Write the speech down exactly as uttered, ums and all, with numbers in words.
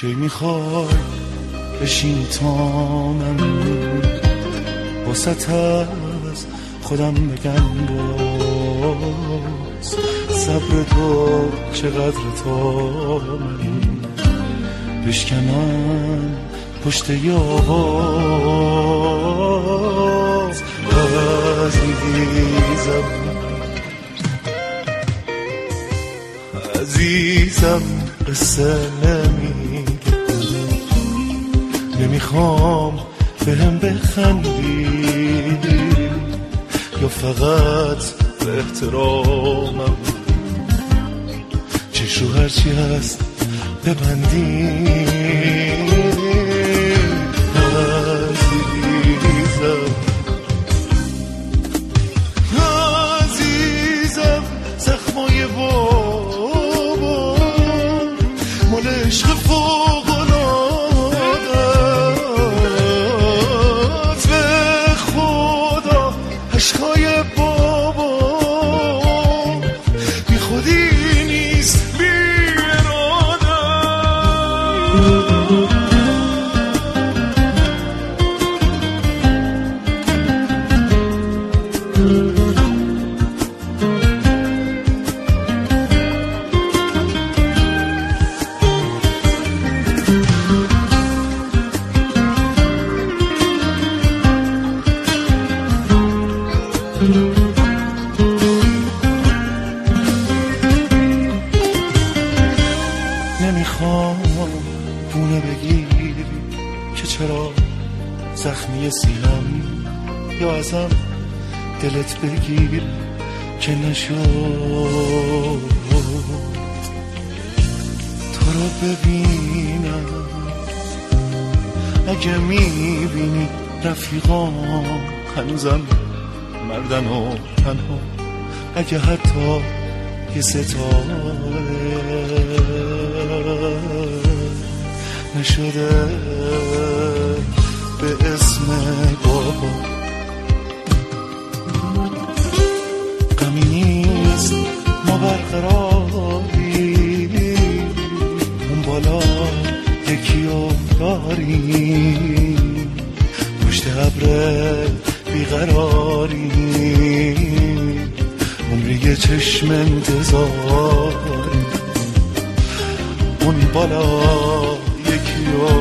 کی میخوای بشین تا من واسط از خودم بگم باز صبر تو چقدر تا من بشکنم پشت یاواز عزیزم عزیزم قصه نمیگه نمیخوام بهم بخندی یا فقط به احترامم چشو هرچی هست ببندی عزیزم عزیزم زخمای بابا مال عشق فوق‌العاده‌ست به خدا عشقای بابا بی خودی نیست بی اراده نمیخوام بونه بگیری که چرا زخمی سینم یا ازم دلت بگیر که نشد تو رو ببینم اگه میبینی رفیقام هنوزم مردن و تنها اگه حتی یه ستاره نشده به اسم بابا غمی نیست ما برقراری اون بالا یکی رو داریم پشت ابر بیقراری عمری یه چشم انتظاری اون بالا یکی رو